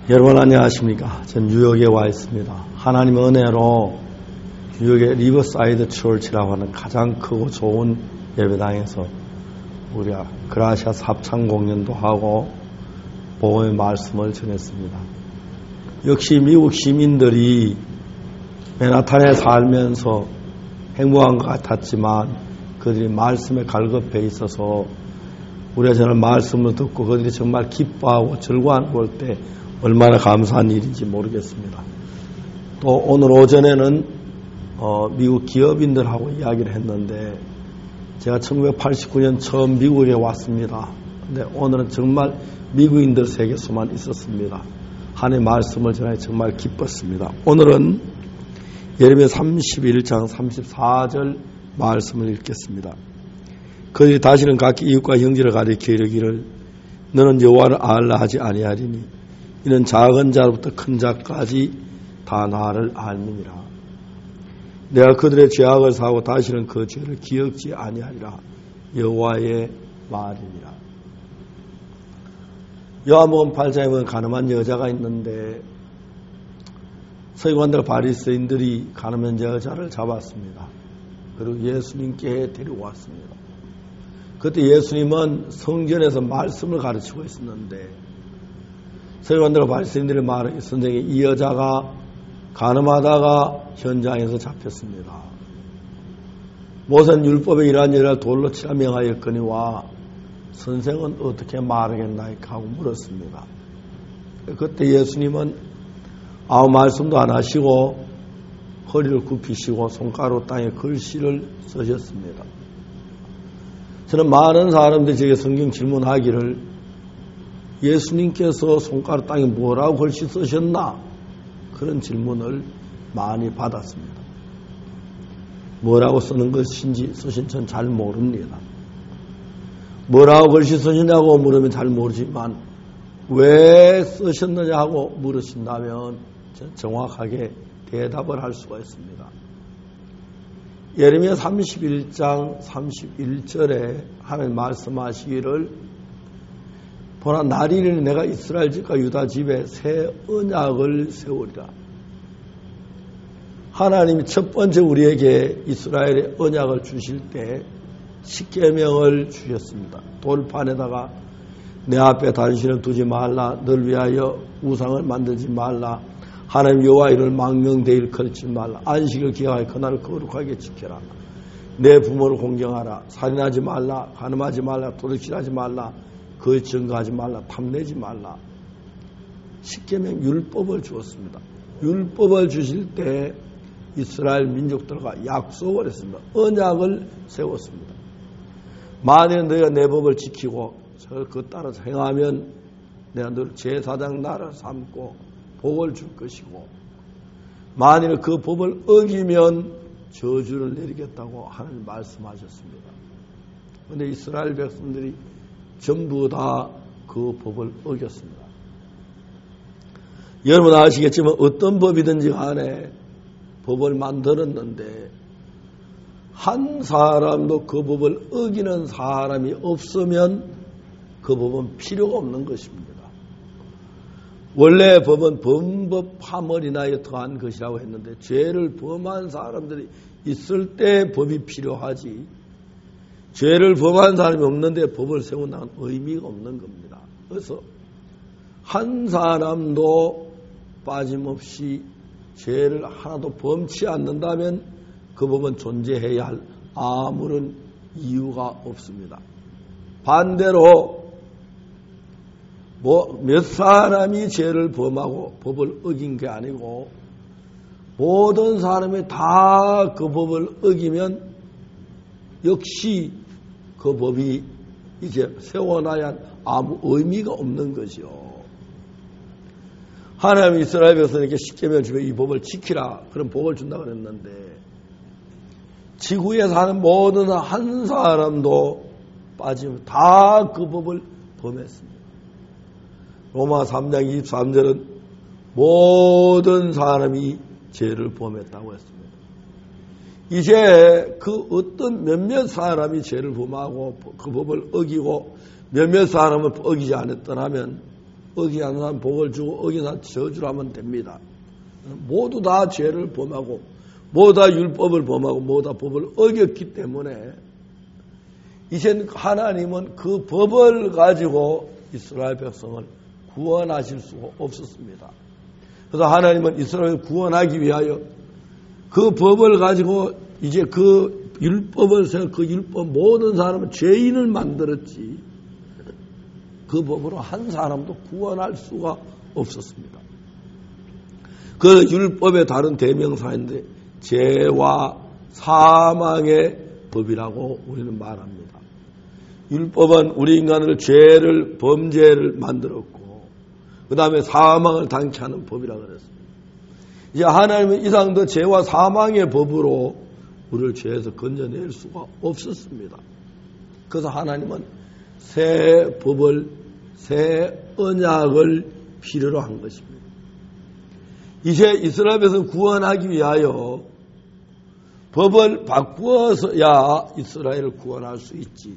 여러분 안녕하십니까? 전 뉴욕에 와 있습니다. 하나님의 은혜로 뉴욕의 리버사이드 처치라고 하는 가장 크고 좋은 예배당에서 우리가 그라시아 합창 공연도 하고 복음의 말씀을 전했습니다. 역시 미국 시민들이 맨하탄에 살면서 행복한 것 같았지만 그들이 말씀에 갈급해 있어서 우리가 저는 말씀을 듣고 그들이 정말 기뻐하고 즐거워하는 걸 때 얼마나 감사한 일인지 모르겠습니다. 또 오늘 오전에는 미국 기업인들하고 이야기를 했는데 제가 1989년 처음 미국에 왔습니다. 근데 오늘은 정말 미국인들 세계에서만 있었습니다. 하나님의 말씀을 전해 정말 기뻤습니다. 오늘은 예레미야 31장 34절 말씀을 읽겠습니다. 그들이 다시는 각기 이웃과 형제를 가리켜 이르기를 너는 여호와를 알라 하지 아니하리니 이는 작은 자로부터 큰 자까지 다 나를 알미니라. 내가 그들의 죄악을 사하고 다시는 그 죄를 기억지 아니하리라. 여호와의 말이니라. 요한복음 8장에 보면 가늠한 여자가 있는데 서기관들 바리새인들이 가늠한 여자를 잡았습니다. 그리고 예수님께 데리고 왔습니다. 그때 예수님은 성전에서 말씀을 가르치고 있었는데 서기관들과 바리새인들의 말에 선생이 이 여자가 간음하다가 현장에서 잡혔습니다. 모세는 율법에 이러한 여자를 돌로 치라 명하였거니와 선생은 어떻게 말하겠나이까 하고 물었습니다. 그때 예수님은 아무 말씀도 안 하시고 허리를 굽히시고 손가락으로 땅에 글씨를 쓰셨습니다. 저는 많은 사람들이 제게 성경 질문하기를 예수님께서 손가락 땅에 뭐라고 글씨 쓰셨나? 그런 질문을 많이 받았습니다. 뭐라고 쓰는 것인지 쓰신 전 잘 모릅니다. 뭐라고 글씨 쓰시냐고 물으면 잘 모르지만 왜 쓰셨느냐 하고 물으신다면 정확하게 대답을 할 수가 있습니다. 예레미야 31장 31절에 하나님 말씀하시기를 보라 날이니 내가 이스라엘 집과 유다 집에 새 언약을 세우리라. 하나님이 첫 번째 우리에게 이스라엘의 언약을 주실 때 십계명을 주셨습니다. 돌판에다가 내 앞에 단신을 두지 말라. 널 위하여 우상을 만들지 말라. 하나님 여호와 이름을 망명되이 일컬지 말라. 안식을 기하여 그날을 거룩하게 지켜라. 내 부모를 공경하라. 살인하지 말라. 간음하지 말라. 도둑질하지 말라. 거짓 증거하지 말라. 탐내지 말라. 십계명 율법을 주었습니다. 율법을 주실 때 이스라엘 민족들과 약속을 했습니다. 언약을 세웠습니다. 만일 너희가 내 법을 지키고 그 따라서 행하면 내가 너를 제사장 나라 삼고 복을 줄 것이고 만일 그 법을 어기면 저주를 내리겠다고 하나님 말씀하셨습니다. 그런데 이스라엘 백성들이 전부 다 그 법을 어겼습니다. 여러분 아시겠지만 어떤 법이든지 간에 법을 만들었는데 한 사람도 그 법을 어기는 사람이 없으면 그 법은 필요가 없는 것입니다. 원래 법은 범법 파멸이나 더한 것이라고 했는데 죄를 범한 사람들이 있을 때 법이 필요하지 죄를 범한 사람이 없는데 법을 세운다는 의미가 없는 겁니다. 그래서 한 사람도 빠짐없이 죄를 하나도 범치 않는다면 그 법은 존재해야 할 아무런 이유가 없습니다. 반대로 몇 사람이 죄를 범하고 법을 어긴 게 아니고 모든 사람이 다 그 법을 어기면 역시 그 법이 이제 세워놔야 아무 의미가 없는 것이요. 하나님이 이스라엘 백성에게 십계명을 주며 이 법을 지키라. 그런 복을 준다고 그랬는데 지구에 사는 모든 한 사람도 빠지면 다 그 법을 범했습니다. 로마 3장 23절은 모든 사람이 죄를 범했다고 했습니다. 이제 그 어떤 몇몇 사람이 죄를 범하고 그 법을 어기고 몇몇 사람을 어기지 않았더라면 어기하는 사람 복을 주고 어기는 사람 저주를 하면 됩니다. 모두 다 죄를 범하고 모두 다 율법을 범하고 모두 다 법을 어겼기 때문에 이젠 하나님은 그 법을 가지고 이스라엘 백성을 구원하실 수가 없었습니다. 그래서 하나님은 이스라엘을 구원하기 위하여 그 법을 가지고 이제 그 율법을 그 율법 모든 사람은 죄인을 만들었지 그 법으로 한 사람도 구원할 수가 없었습니다. 그 율법의 다른 대명사인데 죄와 사망의 법이라고 우리는 말합니다. 율법은 우리 인간을 죄를 범죄를 만들었고 그 다음에 사망을 당케 하는 법이라고 그랬습니다. 이제 하나님은 이상 더 죄와 사망의 법으로 우리를 죄에서 건져낼 수가 없었습니다. 그래서 하나님은 새 법을 새 언약을 필요로 한 것입니다. 이제 이스라엘 백성을 구원하기 위하여 법을 바꾸어서야 이스라엘을 구원할 수 있지.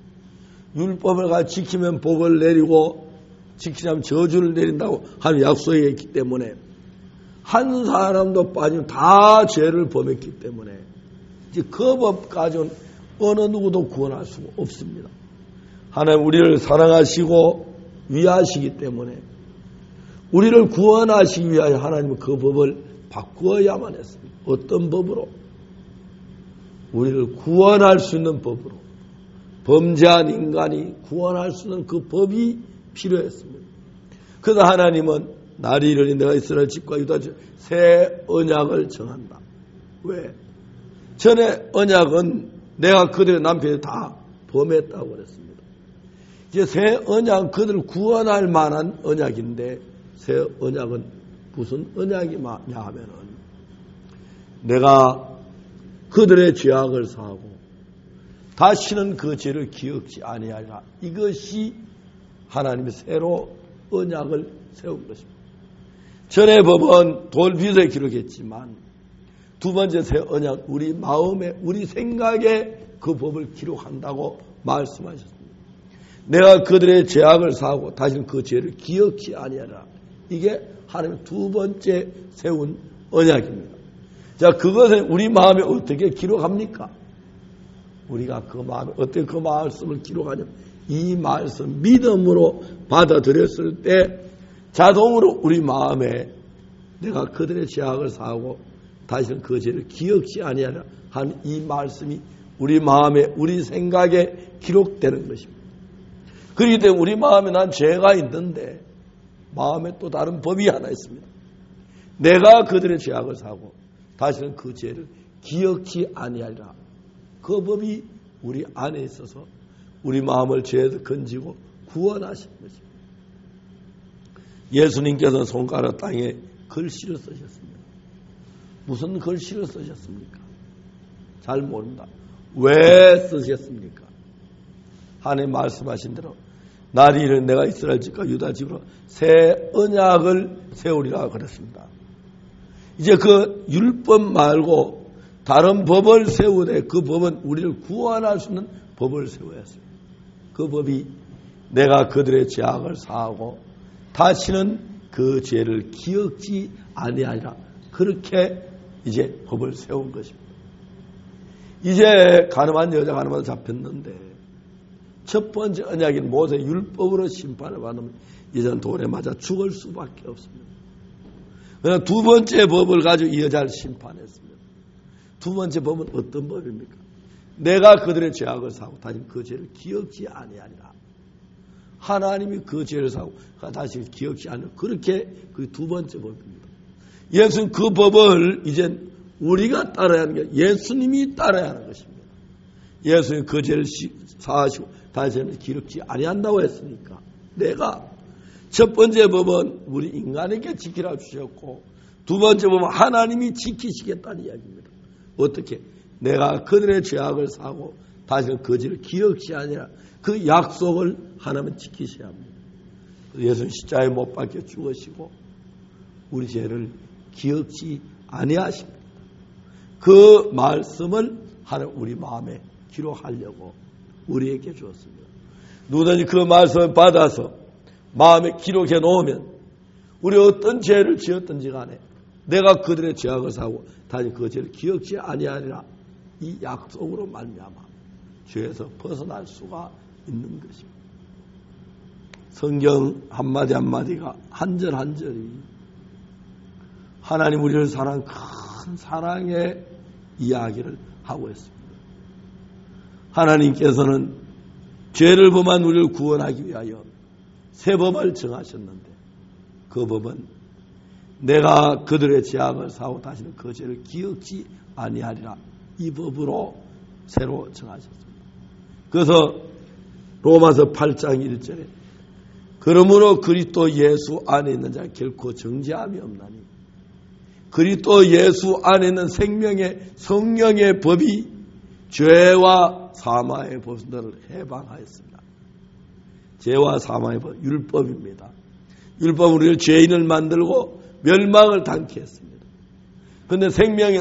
율법을 지키면 복을 내리고 지키지 않으면 저주를 내린다고 하는 약속이 있기 때문에 한 사람도 빠지면 다 죄를 범했기 때문에 이제 그 법 가지고는 어느 누구도 구원할 수가 없습니다. 하나님 우리를 사랑하시고 위하시기 때문에 우리를 구원하시기 위하여 하나님은 그 법을 바꾸어야만 했습니다. 어떤 법으로? 우리를 구원할 수 있는 법으로. 범죄한 인간이 구원할 수 있는 그 법이 필요했습니다. 그래서 하나님은 날이 이르니 내가 이스라엘 집과 유다 집 새 언약을 정한다. 왜? 전에 언약은 내가 그들의 남편이 다 범했다고 그랬습니다. 이제 새 언약 그들을 구원할 만한 언약인데 새 언약은 무슨 언약이냐 하면은 내가 그들의 죄악을 사하고 다시는 그 죄를 기억지 아니하리라. 이것이 하나님의 새로 언약을 세운 것입니다. 전의 법은 돌빗에 기록했지만 두 번째 새 언약 우리 마음에 우리 생각에 그 법을 기록한다고 말씀하셨습니다. 내가 그들의 죄악을 사하고 다시는 그 죄를 기억지 아니하리라. 이게 하나님의 두 번째 세운 언약입니다. 자, 그것을 우리 마음에 어떻게 기록합니까? 우리가 그 마음에 어떻게 그 말씀을 기록하냐면 이 말씀 믿음으로 받아들였을 때 자동으로 우리 마음에 내가 그들의 죄악을 사하고 다시는 그 죄를 기억지 아니하라 한 이 말씀이 우리 마음에 우리 생각에 기록되는 것입니다. 그렇기 때문에 우리 마음에 난 죄가 있는데 마음에 또 다른 법이 하나 있습니다. 내가 그들의 죄악을 사고 다시는 그 죄를 기억지 아니하리라. 그 법이 우리 안에 있어서 우리 마음을 죄에서 건지고 구원하신 것입니다. 예수님께서 손가락 땅에 글씨를 쓰셨습니다. 무슨 글씨를 쓰셨습니까? 잘 모른다. 왜 쓰셨습니까? 하나님 말씀하신 대로 날이 이르니 내가 이스라엘 집과 유다 집으로 새 언약을 세우리라 그랬습니다. 이제 그 율법 말고 다른 법을 세우되 그 법은 우리를 구원할 수 있는 법을 세워야 했습니다. 그 법이 내가 그들의 죄악을 사하고 다시는 그 죄를 기억지 아니하리라. 그렇게 이제 법을 세운 것입니다. 이제 가늠한 여자 가늠하다 잡혔는데 첫 번째 언약인 모세 율법으로 심판을 받으면 이제는 돌에 맞아 죽을 수밖에 없습니다. 그러나 두 번째 법을 가지고 이 여자를 심판했습니다. 두 번째 법은 어떤 법입니까? 내가 그들의 죄악을 사고 다시 그 죄를 기억지 아니하리라. 하나님이 그 죄를 사고 다시 기억지 아니하리라. 그렇게 그 두 번째 법입니다. 예수는 그 법을 이제 우리가 따라야 하는 게 예수님이 따라야 하는 것입니다. 예수님 그 죄를 사하시고 다시는 기록지 아니한다고 했으니까 내가 첫 번째 법은 우리 인간에게 지키라 주셨고 두 번째 법은 하나님이 지키시겠다는 이야기입니다. 어떻게? 내가 그들의 죄악을 사고 다시는 그 죄를 기억지 아니라 그 약속을 하나님은 지키셔야 합니다. 예수는 십자가에 못 박혀 죽으시고 우리 죄를 기억지 아니하십니다. 그 말씀을 하나님 우리 마음에 기록하려고 우리에게 주었습니다. 누구든지 그 말씀을 받아서 마음에 기록해 놓으면 우리 어떤 죄를 지었든지 간에 내가 그들의 죄악을 사고 다시 그 죄를 기억지 아니하리라. 이 약속으로 말미암아 죄에서 벗어날 수가 있는 것입니다. 성경 한마디 한마디가 한절 한절이 하나님 우리를 사랑한 큰 사랑의 이야기를 하고 있습니다. 하나님께서는 죄를 범한 우리를 구원하기 위하여 새 법을 정하셨는데 그 법은 내가 그들의 죄악을 사고 다시는 그 죄를 기억지 아니하리라. 이 법으로 새로 정하셨습니다. 그래서 로마서 8장 1절에 그러므로 그리스도 예수 안에 있는 자는 결코 정죄함이 없나니 그리스도 예수 안에 있는 생명의 성령의 법이 죄와 사망의 법들을 해방하였습니다. 죄와 사망의 법, 율법입니다. 율법은 우리를 죄인을 만들고 멸망을 당케 했습니다. 그런데 생명의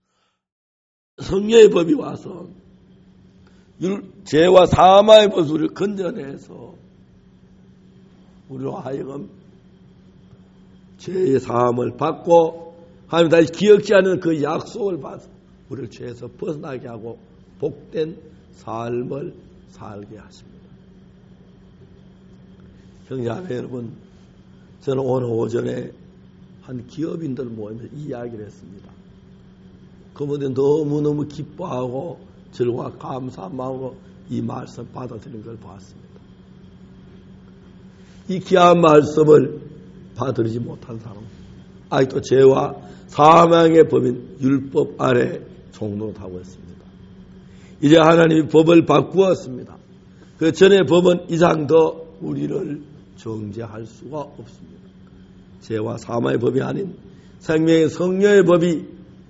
성령의 법이 와서 죄와 사망의 법을 우리를 건져내서 우리로 하여금 죄의 사함을 받고 하나님 다시 기억지 않는 그 약속을 받아서 우리를 죄에서 벗어나게 하고 복된 삶을 살게 하십니다. 형제자매 여러분, 저는 오늘 오전에 한 기업인들 모임에서 이야기를 했습니다. 그분들이 너무너무 기뻐하고 즐거워 감사한 마음으로 이 말씀 받아들인 걸 봤습니다. 이 귀한 말씀을 받아들이지 못한 사람, 아직도 죄와 사망의 법인 율법 아래 종노릇하고 있습니다. 이제 하나님이 법을 바꾸었습니다. 그 전에 법은 이상 더 우리를 정죄할 수가 없습니다. 죄와 사망의 법이 아닌 생명의 성령의 법이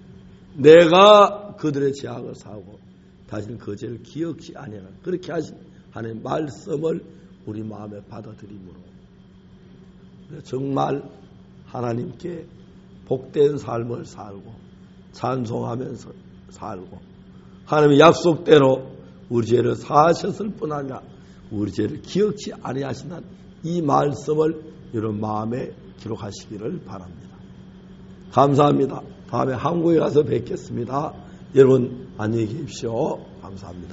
내가 그들의 죄악을 사고 다시는 그 죄를 기억지 아니하라. 그렇게 하신 하나님의 말씀을 우리 마음에 받아들임으로 정말 하나님께 복된 삶을 살고 찬송하면서 살고 하나님의 약속대로 우리 죄를 사하셨을 뿐 아니라 우리 죄를 기억지 아니하시는 이 말씀을 여러분 마음에 기록하시기를 바랍니다. 감사합니다. 다음에 한국에 가서 뵙겠습니다. 여러분 안녕히 계십시오. 감사합니다.